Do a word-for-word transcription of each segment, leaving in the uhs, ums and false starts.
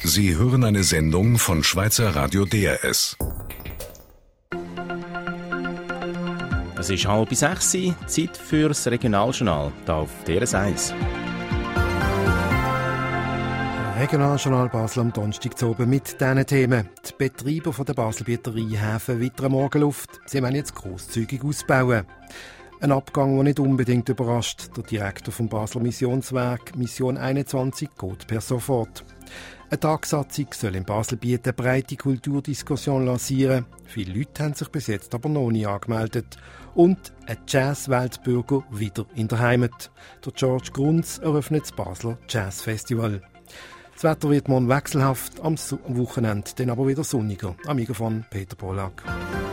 Sie hören eine Sendung von Schweizer Radio D R S. Es ist halb sechs, Zeit für das Regionaljournal, hier auf D R S eins. Regionaljournal Basel am Donnerstag zu oben mit diesen Themen. Die Betreiber von der Baselbieter Rheinhäfen wittern Morgenluft. Sie wollen jetzt grosszügig ausbauen. Ein Abgang, der nicht unbedingt überrascht. Der Direktor vom Basler Missionswerk Mission einundzwanzig geht per sofort. Eine Tagsatzung soll in Baselbiet eine breite Kulturdiskussion lancieren. Viele Leute haben sich bis jetzt aber noch nie angemeldet. Und ein Jazz-Weltbürger wieder in der Heimat. Der George Grunz eröffnet das Basler Jazz Festival. Das Wetter wird morgen wechselhaft, am Wochenende dann aber wieder sonniger. Am Mikrofon Peter Pollack.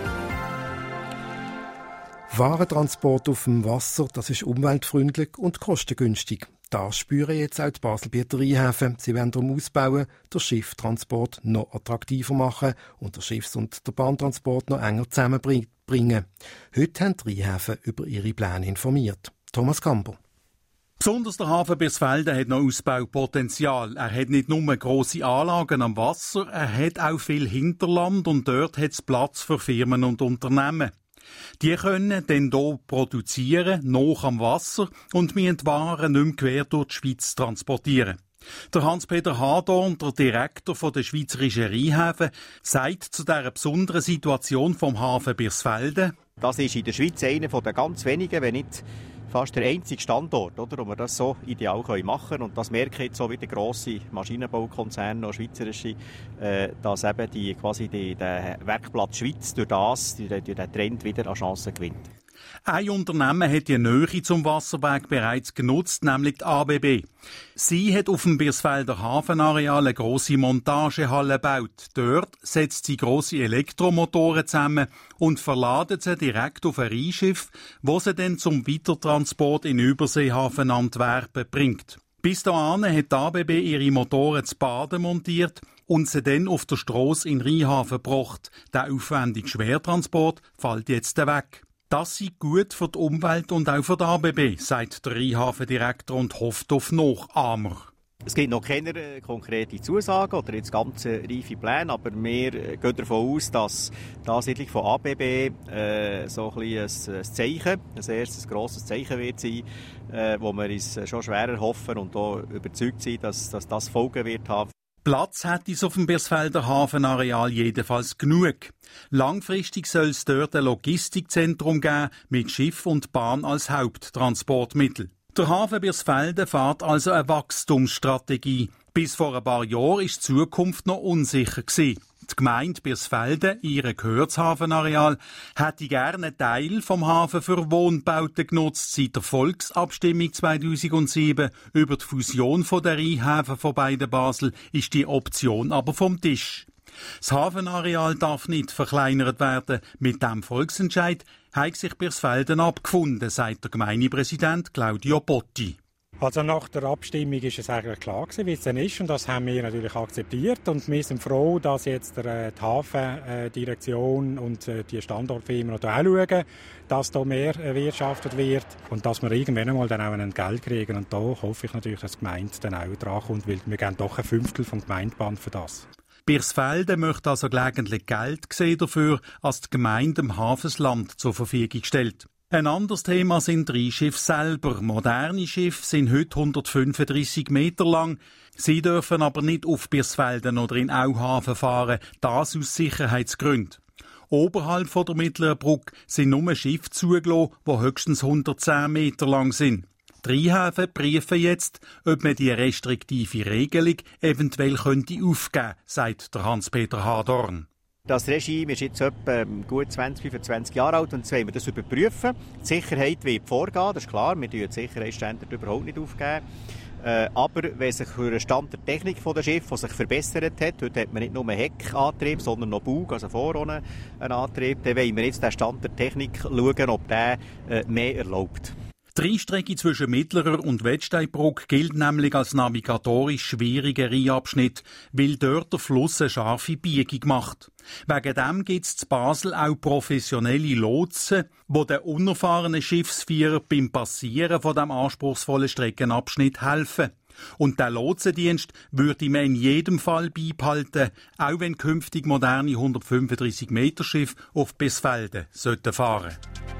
Warentransport auf dem Wasser, das ist umweltfreundlich und kostengünstig. Das spüren jetzt auch die Baselbieter Rheinhäfen. Sie wollen darum ausbauen, den Schifftransport noch attraktiver machen und den Schiffs- und den Bahntransport noch enger zusammenbringen. Heute haben die Rheinhäfen über ihre Pläne informiert. Thomas Kamper. Besonders der Hafen Birsfelden hat noch Ausbaupotenzial. Er hat nicht nur grosse Anlagen am Wasser, er hat auch viel Hinterland und dort hat es Platz für Firmen und Unternehmen. Die können dann hier produzieren, noch am Wasser, und müssen die Waren nicht mehr quer durch die Schweiz transportieren. Der Hans-Peter Hadorn, der Direktor der Schweizerischen Rheinhäfen, sagt zu dieser besonderen Situation vom Hafen Birsfelden: Das ist in der Schweiz einer der ganz wenigen, wenn nicht fast der einzige Standort, oder, wo wir das so ideal machen können. Und das merken jetzt so wie der grosse Maschinenbaukonzern, noch schweizerische, äh, dass eben die, quasi die, der Werkplatz Schweiz durch das, durch den Trend wieder an Chancen gewinnt. Ein Unternehmen hat die Nähe zum Wasserweg bereits genutzt, nämlich die A B B. Sie hat auf dem Birsfelder Hafenareal eine grosse Montagehalle gebaut. Dort setzt sie grosse Elektromotoren zusammen und verladet sie direkt auf ein Rheinschiff, wo sie dann zum Weitertransport in Überseehafen Antwerpen bringt. Bis dahin hat die A B B ihre Motoren zu Baden montiert und sie dann auf der Strasse in Rheinhafen gebracht. Der aufwendige Schwertransport fällt jetzt weg. Das sei gut für die Umwelt und auch für die A B B, sagt der Rheinhafendirektor und hofft auf Nachahmer. Es gibt noch keine äh, konkreten Zusagen oder jetzt ganz äh, reife Pläne, aber wir äh, gehen davon aus, dass die Ansiedlung von A B B äh, so ein, bisschen ein, ein Zeichen, ein erstes grosses Zeichen wird sein, äh, wo wir uns schon schwerer hoffen und auch überzeugt sind, dass, dass das Folgen wird haben. Platz hat es auf dem Birsfelder Hafenareal jedenfalls genug. Langfristig soll es dort ein Logistikzentrum geben, mit Schiff und Bahn als Haupttransportmittel. Der Hafen Birsfelden fährt also eine Wachstumsstrategie. Bis vor ein paar Jahren war die Zukunft noch unsicher gewesen. Die Gemeinde Birsfelden, ihr gehört das Hafenareal, hätte gerne einen Teil vom Hafen für Wohnbauten genutzt. Seit der Volksabstimmung zweitausendsieben über die Fusion der Rheinhäfen von beiden Basel ist die Option aber vom Tisch. Das Hafenareal darf nicht verkleinert werden. Mit dem Volksentscheid hat sich Birsfelden abgefunden, sagt der Gemeindepräsident Claudio Botti. Also nach der Abstimmung ist es eigentlich klar gewesen, wie es dann ist, und das haben wir natürlich akzeptiert, und wir sind froh, dass jetzt die Hafendirektion und die Standortfirmen auch schauen, dass da mehr erwirtschaftet wird und dass wir irgendwann einmal dann auch ein Geld kriegen, und da hoffe ich natürlich, dass die Gemeinde dann auch drankommt, weil wir geben doch ein Fünftel vom Gemeindeband für das. Birsfelden möchte also gelegentlich Geld sehen dafür, als die Gemeinde dem Hafensland zur Verfügung stellt. Ein anderes Thema sind die Rheinschiffe selber. Moderne Schiffe sind heute hundertfünfunddreissig Meter lang. Sie dürfen aber nicht auf Birsfelden oder in Auhafen fahren, das aus Sicherheitsgründen. Oberhalb von der Mittleren Brücke sind nur Schiffe zugelassen, die höchstens hundertzehn Meter lang sind. Die Rheinhäfen prüfen jetzt, ob man die restriktive Regelung eventuell könnte aufgeben, sagt der Hans-Peter Hadorn. Das Regime ist jetzt etwa gut zwanzig, fünfundzwanzig Jahre alt, und jetzt wollen wir das überprüfen. Die Sicherheit wird vorgehen, das ist klar, wir dürfen die Sicherheitsstände überhaupt nicht aufgeben. Äh, aber wenn sich für den Stand der Technik der Schiffe, die sich verbessert hat, heute hat man nicht nur einen Heckantrieb, sondern noch Bug, also vorne einen Antrieb, dann wollen wir jetzt den Stand der Technik schauen, ob der äh, mehr erlaubt. Die Rheinstrecke zwischen Mittlerer und Wettsteinbrücke gilt nämlich als navigatorisch schwieriger Rheinabschnitt, weil dort der Fluss eine scharfe Biegung macht. Wegen dem gibt es in Basel auch professionelle Lotsen, die den unerfahrenen Schiffsführer beim Passieren von dem anspruchsvollen Streckenabschnitt helfen. Und der Lotsendienst würde man in jedem Fall beibehalten, auch wenn künftig moderne hundertfünfunddreissig Meter Schiffe auf Birsfelden sollten fahren.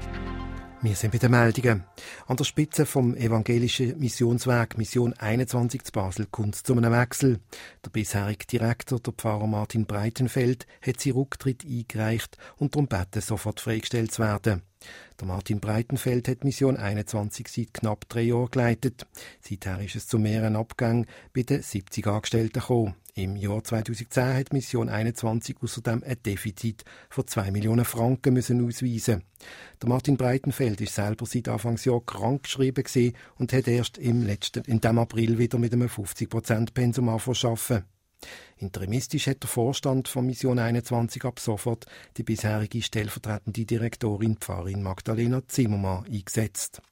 Wir sind bei den Meldungen. An der Spitze vom evangelischen Missionswerk Mission einundzwanzig zu Basel kommt es zu einem Wechsel. Der bisherige Direktor, der Pfarrer Martin Breitenfeld, hat seinen Rücktritt eingereicht und darum gebeten, sofort freigestellt zu werden. Der Martin Breitenfeld hat Mission einundzwanzig seit knapp drei Jahren geleitet. Seither ist es zu mehreren Abgängen bei den siebzig Angestellten gekommen. Im Jahr zweitausendzehn hat Mission einundzwanzig außerdem ein Defizit von zwei Millionen Franken müssen ausweisen. Der Martin Breitenfeld ist selber seit Anfangsjahr krankgeschrieben gewesen und hat erst im letzten, in dem April wieder mit einem fünfzig Prozent Pensum angefangen. Interimistisch hat der Vorstand von Mission einundzwanzig ab sofort die bisherige stellvertretende Direktorin Pfarrerin Magdalena Zimmermann eingesetzt.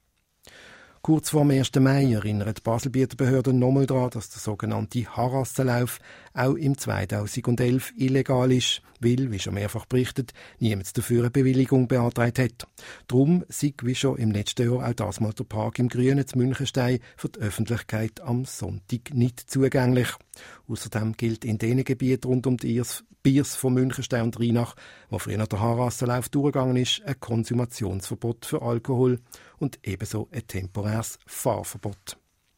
Kurz vor dem ersten Mai erinnert die Baselbieter Behörden nochmal daran, dass der sogenannte Harassenlauf auch im zweitausendelf illegal ist, weil, wie schon mehrfach berichtet, niemand dafür eine Bewilligung beantragt hat. Darum sei, wie schon im letzten Jahr, auch das mal der Park im Grünen zu Münchenstein für die Öffentlichkeit am Sonntag nicht zugänglich. Außerdem gilt in den Gebieten rund um die Biers von Münchenstein und Rheinach, wo früher der Harassenlauf durchgegangen ist, ein Konsumationsverbot für Alkohol und ebenso ein temporäres Fahrverbot.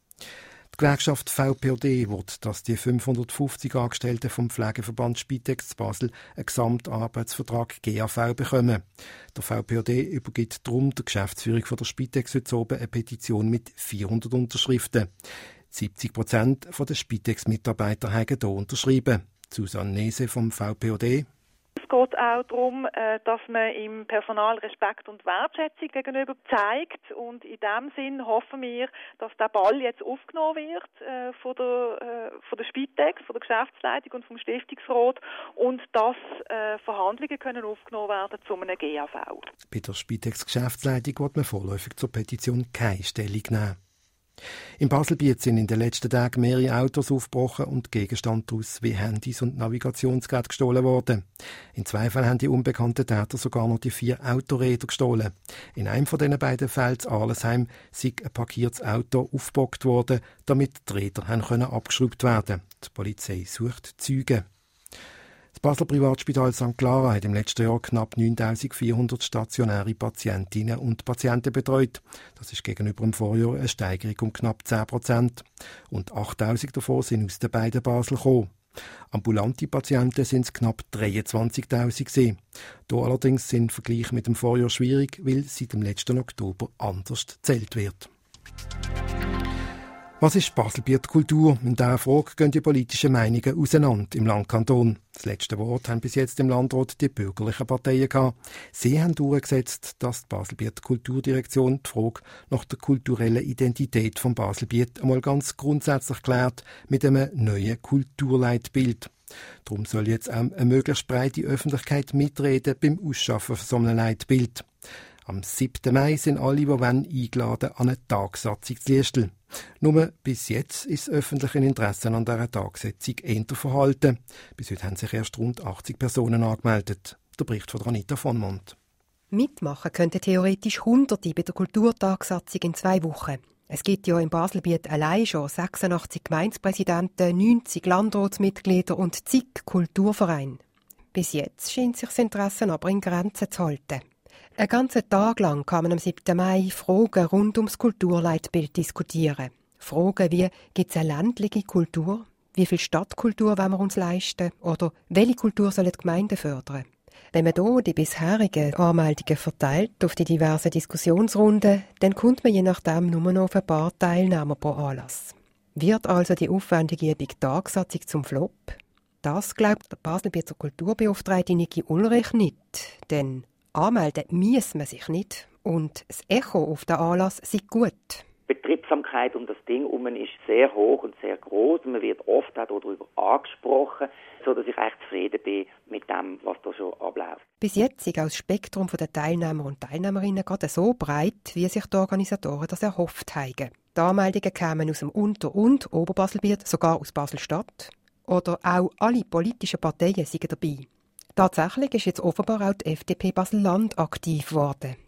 Die Gewerkschaft V P O D will, dass die fünfhundertfünfzig Angestellten vom Pflegeverband Spitex Basel einen Gesamtarbeitsvertrag G A V bekommen. Der V P O D übergibt darum der Geschäftsführung von der Spitex heute oben eine Petition mit vierhundert Unterschriften. siebzig Prozent der Spitex-Mitarbeiter haben hier unterschrieben. Susanne Nese vom V P O D. Es geht auch darum, dass man im Personal Respekt und Wertschätzung gegenüber zeigt. Und in diesem Sinn hoffen wir, dass der Ball jetzt aufgenommen wird äh, von, der, äh, von der Spitex, von der Geschäftsleitung und vom Stiftungsrat und dass äh, Verhandlungen können aufgenommen werden zu einem G A V. Bei der Spitex-Geschäftsleitung wird man vorläufig zur Petition keine Stellung nehmen. In Baselbiet sind in den letzten Tagen mehrere Autos aufgebrochen und Gegenstände daraus wie Handys und Navigationsgeräte gestohlen worden. In zwei Fällen haben die unbekannten Täter sogar noch die vier Autoräder gestohlen. In einem von diesen beiden Fällen in Arlesheim sei ein parkiertes Auto aufgebockt worden, damit die Räder können abgeschraubt werden können. Die Polizei sucht Zeugen. Das Basler Privatspital Sankt Clara hat im letzten Jahr knapp neuntausendvierhundert stationäre Patientinnen und Patienten betreut. Das ist gegenüber dem Vorjahr eine Steigerung um knapp zehn Prozent. Und achttausend davon sind aus den beiden Basel gekommen. Ambulante Patienten sind es knapp dreiundzwanzigtausend gewesen. Hier allerdings sind Vergleiche mit dem Vorjahr schwierig, weil seit dem letzten Oktober anders gezählt wird. Was ist Baselbiet Kultur? In dieser Frage gehen die politischen Meinungen auseinander im Landkanton. Das letzte Wort haben bis jetzt im Landrat die bürgerlichen Parteien gehabt. Sie haben durchgesetzt, dass die Baselbiet Kulturdirektion die Frage nach der kulturellen Identität von Baselbiet einmal ganz grundsätzlich klärt mit einem neuen Kulturleitbild. Darum soll jetzt auch eine möglichst breite Öffentlichkeit mitreden beim Ausschaffen von so einem Leitbild. Am siebten Mai sind alle, die wollen, eingeladen an eine Tagsatzung zu Liestel. Nur bis jetzt ist das öffentliche Interesse an dieser Tagsatzung eher verhalten. Bis heute haben sich erst rund achtzig Personen angemeldet. Der Bericht von Anita von Mont. Mitmachen könnten theoretisch Hunderte bei der Kulturtagsatzung in zwei Wochen. Es gibt ja in Baselbiet allein schon sechsundachtzig Gemeindepräsidenten, neunzig Landratsmitglieder und zig Kulturvereine. Bis jetzt scheint sich das Interesse aber in Grenzen zu halten. Einen ganzen Tag lang kann man am siebten Mai Fragen rund ums Kulturleitbild diskutieren. Fragen wie, gibt es eine ländliche Kultur? Wie viel Stadtkultur wollen wir uns leisten? Oder welche Kultur sollen die Gemeinden fördern? Wenn man hier die bisherigen Anmeldungen verteilt auf die diversen Diskussionsrunden, dann kommt man je nachdem nur noch auf ein paar Teilnehmer pro Anlass. Wird also die aufwendige Übung Tagsatzung zum Flop? Das glaubt der Baselbieter Kulturbeauftragte Niki Ulrich nicht, denn anmelden muss man sich nicht und das Echo auf den Anlass sei gut. Die Betriebsamkeit um das Ding herum ist sehr hoch und sehr groß. Man wird oft auch darüber angesprochen, sodass ich echt zufrieden bin mit dem, was da schon abläuft. Bis jetzt ist auch das Spektrum der Teilnehmer und Teilnehmerinnen gerade so breit, wie sich die Organisatoren das erhofft haben. Die Anmeldungen kamen aus dem Unter- und Oberbaselbiet, sogar aus Basel-Stadt. Oder auch alle politischen Parteien sind dabei. Tatsächlich ist jetzt offenbar auch die F D P Basel-Land aktiv geworden.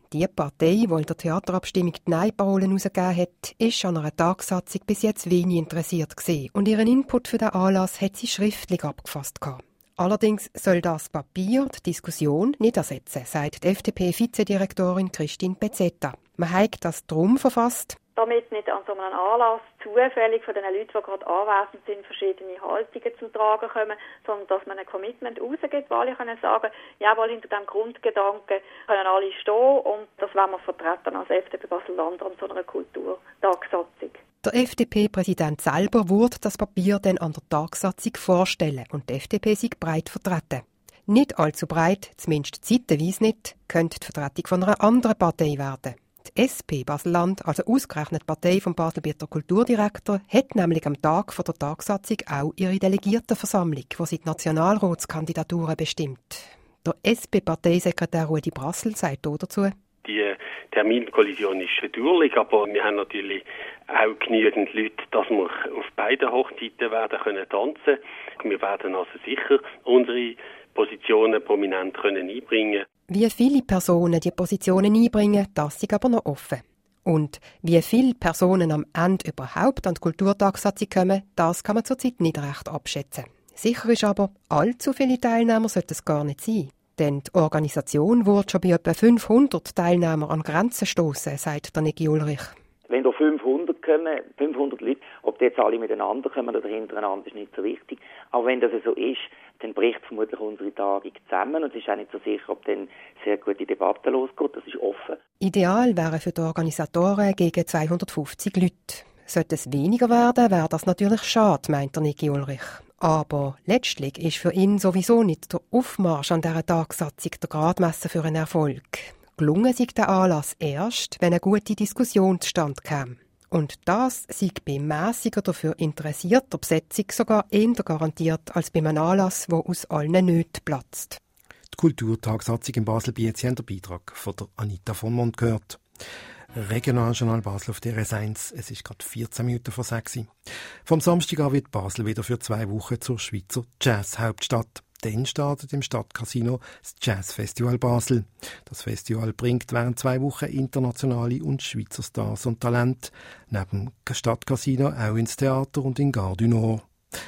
Die Partei, die in der Theaterabstimmung die Nein-Parolen herausgegeben hat, ist an einer Tagsatzung bis jetzt wenig interessiert gewesen. Und ihren Input für den Anlass hat sie schriftlich abgefasst gehabt. Allerdings soll das Papier die Diskussion nicht ersetzen, sagt die F D P-Vizedirektorin Christine Pezzetta. Man hat das drum verfasst, damit nicht an so einem Anlass zufällig von den Leuten, die gerade anwesend sind, verschiedene Haltungen zum Tragen kommen, sondern dass man ein Commitment rausgibt, wo alle können sagen, jawohl, hinter diesem Grundgedanken können alle stehen und das wollen wir vertreten als F D P Basel-Land an so einer Kulturtagsatzung. Der F D P-Präsident selber würde das Papier dann an der Tagsatzung vorstellen und die F D P sei breit vertreten. Nicht allzu breit, zumindest zeitweise nicht, könnte die Vertretung von einer anderen Partei werden. Die S P Basel-Land, also ausgerechnet die Partei vom Baselbieter Kulturdirektor, hat nämlich am Tag vor der Tagsatzung auch ihre Delegiertenversammlung, wo sie die Nationalratskandidaturen bestimmt. Der S P-Parteisekretär Rudi Brassel sagt dazu: Die Terminkollision ist natürlich, aber wir haben natürlich auch genügend Leute, dass wir auf beiden Hochzeiten werden können tanzen. Wir werden also sicher unsere Positionen prominent können einbringen. Wie viele Personen die Positionen einbringen, das ist aber noch offen. Und wie viele Personen am Ende überhaupt an die Kulturtagsatzung kommen, das kann man zurzeit nicht recht abschätzen. Sicher ist aber, allzu viele Teilnehmer sollten es gar nicht sein. Denn die Organisation wird schon bei etwa fünfhundert Teilnehmern an Grenzen stoßen, sagt der Niki Ulrich. Wenn da fünfhundert kommen, fünfhundert Leute, ob die jetzt alle miteinander kommen oder hintereinander, ist nicht so wichtig. Aber wenn das so ist, dann bricht vermutlich unsere Tagung zusammen und es ist auch nicht so sicher, ob dann sehr gute Debatte losgeht. Das ist offen. Ideal wären für die Organisatoren gegen zweihundertfünfzig Leute. Sollte es weniger werden, wäre das natürlich schade, meint der Niki Ulrich. Aber letztlich ist für ihn sowieso nicht der Aufmarsch an dieser Tagsatzung der Gradmesser für einen Erfolg. Gelungen sei der Anlass erst, wenn eine gute Diskussion zustande käme. Und das sei bei mässiger dafür interessierter Besetzung sogar eher garantiert als bei einem Anlass, der aus allen Nöten platzt. Die Kulturtagsatzung in Basel-Biet, Sie haben den Beitrag von der Anita von Mond gehört. Regionaljournal Basel auf der R S eins. Es ist gerade vierzehn Minuten vor sechs. Vom Samstag an wird Basel wieder für zwei Wochen zur Schweizer Jazz-Hauptstadt. Dann startet im Stadtcasino das Jazzfestival Basel. Das Festival bringt während zwei Wochen internationale und Schweizer Stars und Talente neben dem Stadtcasino auch ins Theater und in Gare du Nord.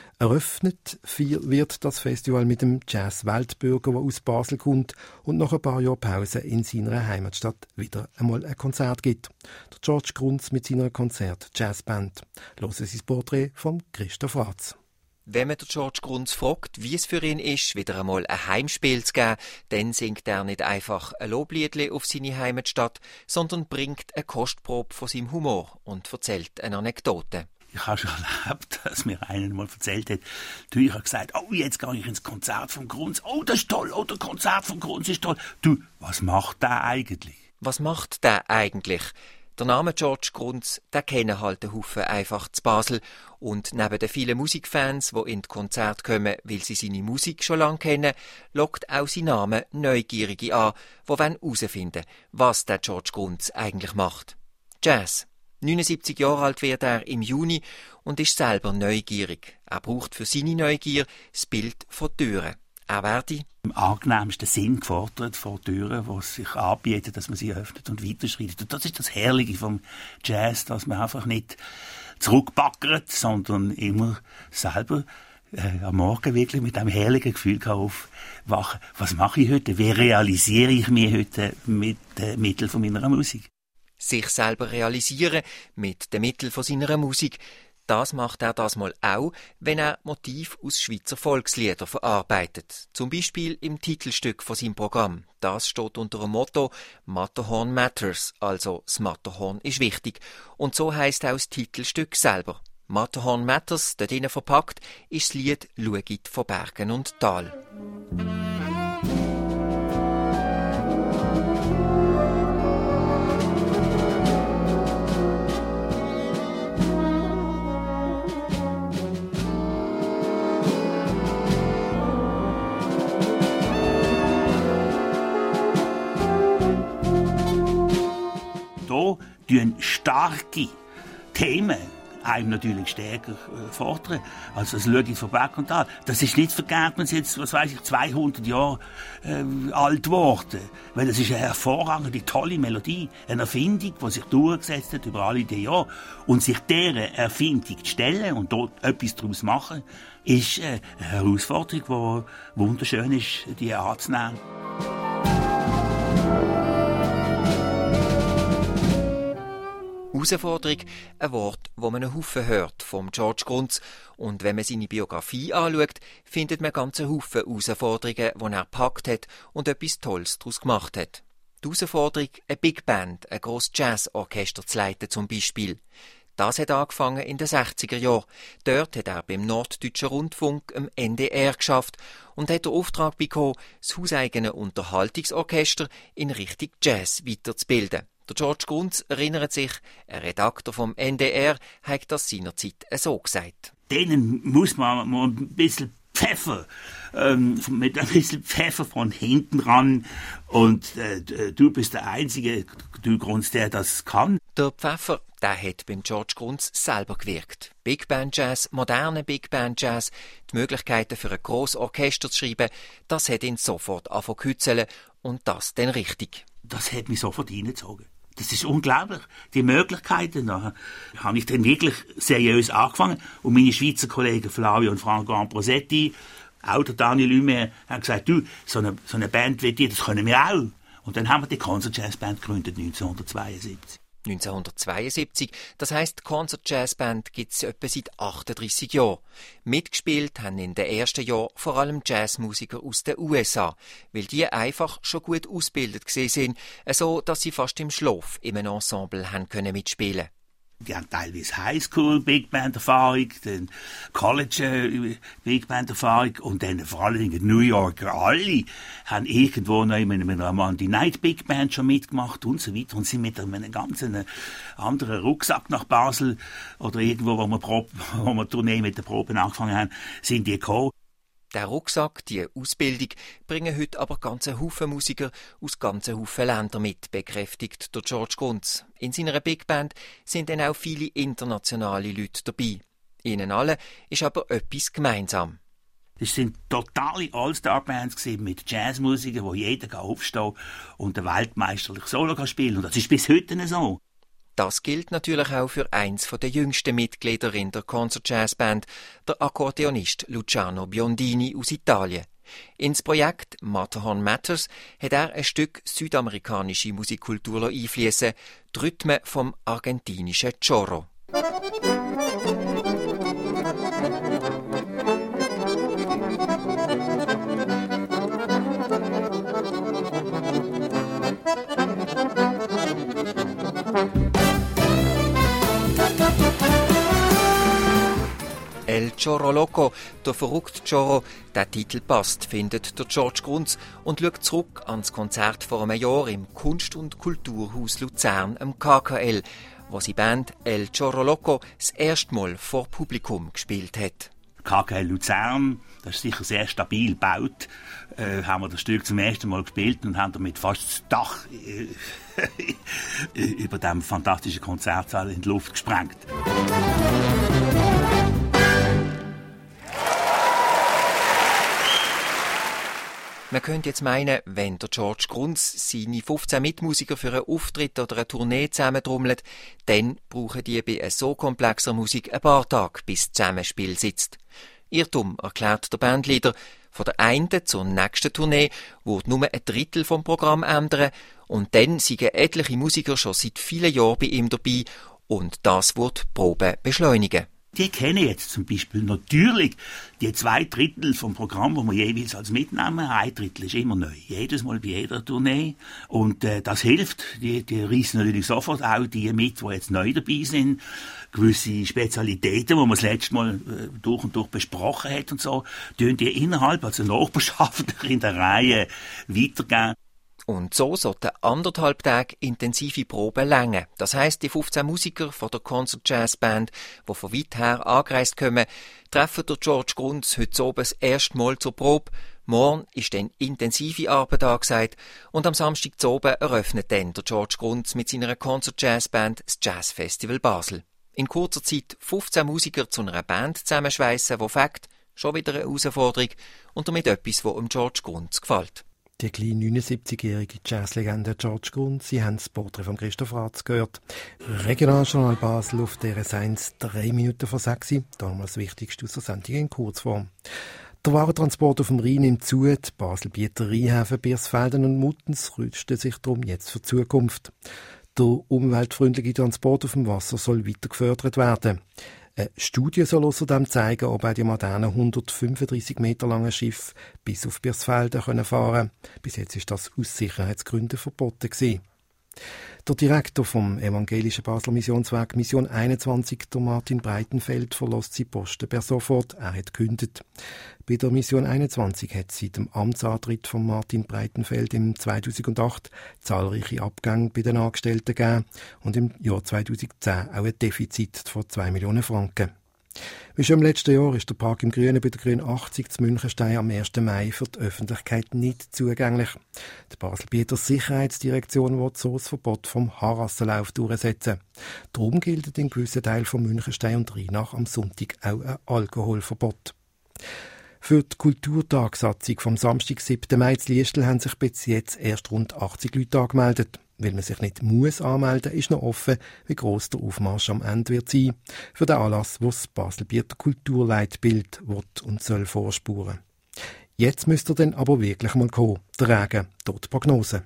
Eröffnet wird das Festival mit dem Jazz-Weltbürger, der aus Basel kommt und nach ein paar Jahren Pause in seiner Heimatstadt wieder einmal ein Konzert gibt. Der George Grunz mit seiner Konzert-Jazzband. Hören Sie das Porträt von Christoph Ratz. Wenn man den George Grunz fragt, wie es für ihn ist, wieder einmal ein Heimspiel zu geben, dann singt er nicht einfach ein Lobliedli auf seine Heimatstadt, sondern bringt eine Kostprobe von seinem Humor und erzählt eine Anekdote. Ich habe schon erlebt, dass mir einer mal erzählt hat, du, ich habe gesagt, oh, jetzt gehe ich ins Konzert vom Grunz. Oh, das ist toll, oh, das Konzert vom Grunz ist toll. Du, was macht der eigentlich? Was macht der eigentlich? Der Name George Grunz, den kennen halt ein Haufen einfach zu Basel. Und neben den vielen Musikfans, die in die Konzerte kommen, weil sie seine Musik schon lange kennen, lockt auch sein Name Neugierige an, die herausfinden wollen, was der George Grunz eigentlich macht. Jazz. neunundsiebzig Jahre alt wird er im Juni und ist selber neugierig. Er braucht für seine Neugier das Bild von Türen. Er werde im angenehmsten Sinn gefordert vor Türen, die sich anbieten, dass man sie öffnet und weiterschreitet. Und das ist das Herrliche vom Jazz, dass man einfach nicht zurückbackert, sondern immer selber äh, am Morgen wirklich mit einem herrlichen Gefühl aufwachen. Was mache ich heute? Wie realisiere ich mich heute mit den Mitteln von meiner Musik? Sich selber realisieren mit den Mitteln von seiner Musik. Das macht er das mal auch, wenn er Motiv aus Schweizer Volkslieder verarbeitet. Zum Beispiel im Titelstück von seinem Programm. Das steht unter dem Motto «Matterhorn matters», also das Matterhorn ist wichtig. Und so heisst auch das Titelstück selber. «Matterhorn matters», dort drinnen verpackt, ist das Lied «Schaut von Bergen und Tal». Hier tun starke Themen einem natürlich stärker äh, fordern, als das Lügi von Berg und Tal. Das ist nicht verkehrt, wenn es jetzt, was weiß ich, zweihundert Jahre äh, alt geworden. Weil das ist eine hervorragende, tolle Melodie, eine Erfindung, die sich durchgesetzt hat über alle die Jahre. Und sich dieser Erfindung zu stellen und dort etwas daraus machen, ist äh, eine Herausforderung, die wunderschön ist, die anzunehmen. Herausforderung, ein Wort, das man einen Haufen hört vom George Gruntz. Und wenn man seine Biografie anschaut, findet man ganz einen Haufen Herausforderungen, die er gepackt hat und etwas Tolles daraus gemacht hat. Die Herausforderung, eine Big Band, ein grosses Jazzorchester zu leiten zum Beispiel. Das hat angefangen in den sechziger Jahren. Dort hat er beim Norddeutschen Rundfunk, im N D R, geschafft und hat den Auftrag bekommen, das hauseigene Unterhaltungsorchester in Richtung Jazz weiterzubilden. Der George Gruntz erinnert sich, ein Redakteur vom N D R hat das seinerzeit so gesagt. Denen muss man mal ein bisschen Pfeffer, ähm, mit ein bisschen Pfeffer von hinten ran. Und äh, du bist der Einzige, du Gruntz, der das kann. Der Pfeffer, der hat beim George Gruntz selber gewirkt. Big Band Jazz, moderne Big Band Jazz, die Möglichkeiten für ein grosses Orchester zu schreiben, das hat ihn sofort angefangen zu kützeln und das dann richtig. Das hat mich sofort reingezogen. Das ist unglaublich. Die Möglichkeiten, da habe ich dann wirklich seriös angefangen. Und meine Schweizer Kollegen Flavio und Franco Ambrosetti, auch der Daniel Humer, haben gesagt, du, so eine, so eine Band wie die, das können wir auch. Und dann haben wir die Concert Jazz Band gegründet, neunzehnhundertzweiundsiebzig. neunzehnhundertzweiundsiebzig, das heisst, die Concert Jazz Band gibt es etwa seit achtunddreissig Jahren. Mitgespielt haben in den ersten Jahren vor allem Jazzmusiker aus den U S A, weil die einfach schon gut ausgebildet gewesen sind, so dass sie fast im Schlaf in einem Ensemble haben können mitspielen. Die haben teilweise Highschool Big Band Erfahrung, dann College äh, Big Band Erfahrung und dann vor allen Dingen New Yorker alle haben irgendwo noch in einer Monday Night Big Band schon mitgemacht und so weiter und sind mit einem ganz anderen Rucksack nach Basel oder irgendwo, wo wir, Probe, wo wir Tournee mit den Proben angefangen haben, sind die gekommen. Der Rucksack, die Ausbildung, bringen heute aber ganze Haufen Musiker aus ganzen Haufen Ländern mit, bekräftigt der George Gruntz. In seiner Big Band sind dann auch viele internationale Leute dabei. Ihnen allen ist aber etwas gemeinsam. Das sind totale All-Star-Bands mit Jazzmusikern, wo jeder aufstehen kann und ein weltmeisterlich Solo spielen kann. Und das ist bis heute so. Das gilt natürlich auch für eins der jüngsten Mitglieder in der Concert Jazz Band, der Akkordeonist Luciano Biondini aus Italien. Ins Projekt Matterhorn Matters hat er ein Stück südamerikanische Musikkultur einfließen, die Rhythmen vom argentinischen Chorro. El Chorro Loco, der verrückte Chorro, der Titel passt, findet der George Gruntz und schaut zurück ans Konzert vor einem Jahr im Kunst- und Kulturhaus Luzern am K K L, wo die Band El Chorro Loco das erste Mal vor Publikum gespielt hat. K K L Luzern, das ist sicher sehr stabil gebaut, äh, haben wir das Stück zum ersten Mal gespielt und haben damit fast das Dach äh, über dem fantastischen Konzertsaal in die Luft gesprengt. Man könnte jetzt meinen, wenn der George Gruntz seine fünfzehn Mitmusiker für einen Auftritt oder eine Tournee zusammentrommelt, dann brauchen die bei so komplexer Musik ein paar Tage, bis das Zusammenspiel sitzt. Irrtum, erklärt der Bandleader. Von der einen zur nächsten Tournee wird nur ein Drittel vom Programm ändern und dann sind etliche Musiker schon seit vielen Jahren bei ihm dabei und das wird die Probe beschleunigen. Die kennen jetzt zum Beispiel natürlich die zwei Drittel vom Programm, wo wir jeweils als mitnehmen. Ein Drittel ist immer neu. Jedes Mal bei jeder Tournee. Und äh, das hilft. Die, die reissen natürlich sofort auch die mit, die jetzt neu dabei sind. Gewisse Spezialitäten, die man das letzte Mal äh, durch und durch besprochen hat und so, tun die innerhalb, also nachbarschaftlich in der Reihe weitergeben. Und so sollten anderthalb Tage intensive Proben länger. Das heisst, die fünfzehn Musiker von der Concert Jazz Band, die von weit her angereist kommen, treffen der George Gruntz heute oben das erste Mal zur Probe. Morgen ist dann intensive Arbeit angesagt und am Samstag zu oben eröffnet dann der George Gruntz mit seiner Concert Jazz Band das Jazz Festival Basel. In kurzer Zeit fünfzehn Musiker zu einer Band zusammenschweissen, die Fakt, schon wieder eine Herausforderung und damit etwas, was um George Grunz gefällt. Die kleine neunundsiebzigjährige Jazzlegende George Grunz, Sie haben das Porträt von Christoph Ratz gehört. Regionaljournal Basel auf der S eins, drei Minuten vor sechs, damals das Wichtigste aus der Sendung in Kurzform. Der Warentransport auf dem Rhein nimmt zu, die Basel-Bieter Rheinhäfen, Birsfelden und Muttens rüsten sich darum jetzt für die Zukunft. Der umweltfreundliche Transport auf dem Wasser soll weiter gefördert werden. Eine Studie soll außerdem zeigen, ob auch die modernen hundertfünfunddreissig Meter langen Schiffe bis auf Birsfelden fahren können. Bis jetzt ist das aus Sicherheitsgründen verboten gewesen. Der Direktor vom evangelischen Basler Missionswerk Mission einundzwanzig, der Martin Breitenfeld, verlässt seinen Posten per sofort. Er hat gekündigt. Bei der Mission einundzwanzig hat es seit dem Amtsantritt von Martin Breitenfeld im zweitausendacht zahlreiche Abgänge bei den Angestellten gegeben und im Jahr zweitausendzehn auch ein Defizit von zwei Millionen Franken. Wie schon im letzten Jahr ist der Park im Grünen bei der Grün achtzig zu Münchenstein am ersten Mai für die Öffentlichkeit nicht zugänglich. Die Basel-Bieter Sicherheitsdirektion will so das Verbot vom Haarrassenlauf durchsetzen. Darum gilt in gewissen Teilen von Münchenstein und Rheinach am Sonntag auch ein Alkoholverbot. Für die Kulturtagsatzung vom Samstag, siebten Mai zu Liestel haben sich bis jetzt erst rund achtzig Leute angemeldet. Weil man sich nicht muss anmelden, ist noch offen, wie gross der Aufmarsch am Ende wird sein. Für den Anlass, wo das Basel-Bieter Kulturleitbild wird und soll vorspuren. Jetzt müsst ihr dann aber wirklich mal kommen. Der Regen, dort die Prognose.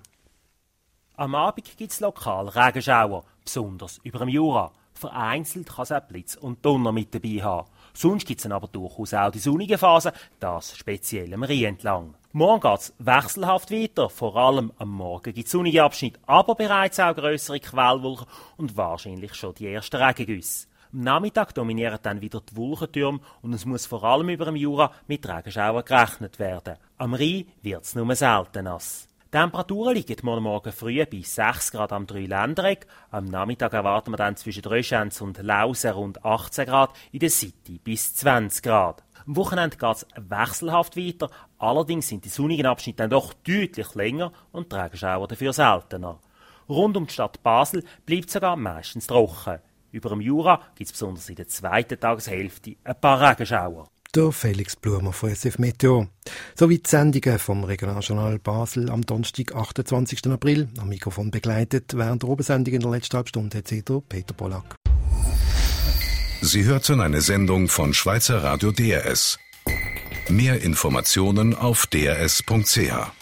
Am Abend gibt es lokal Regenschauer, besonders über dem Jura. Vereinzelt kann es auch Blitz und Donner mit dabei haben. Sonst gibt es aber durchaus auch die sonnige Phase, das speziell am Rhein entlang. Morgen geht es wechselhaft weiter, vor allem am Morgen gibt es sonnige Abschnitte, aber bereits auch grössere Quellwolken und wahrscheinlich schon die ersten Regengüsse. Am Nachmittag dominieren dann wieder die Wolkentürme und es muss vor allem über dem Jura mit Regenschauern gerechnet werden. Am Rhein wird es nur selten nass. Die Temperaturen liegen morgen Morgen früh bei sechs Grad am Dreiländereck. Am Nachmittag erwarten wir dann zwischen Röschenz und Lausen rund achtzehn Grad, in der City bis zwanzig Grad. Am Wochenende geht es wechselhaft weiter, allerdings sind die sonnigen Abschnitte dann doch deutlich länger und die Regenschauer dafür seltener. Rund um die Stadt Basel bleibt es sogar meistens trocken. Über dem Jura gibt es besonders in der zweiten Tageshälfte ein paar Regenschauer. Der Felix Blumer von S F Meteo. Sowie die Sendungen vom Regionaljournal Basel am Donnerstag, achtundzwanzigsten April. Am Mikrofon begleitet während der Obersendung in der letzten Halbstunde hat sie der Peter Pollack. Sie hörten eine Sendung von Schweizer Radio D R S. Mehr Informationen auf d r s punkt c h.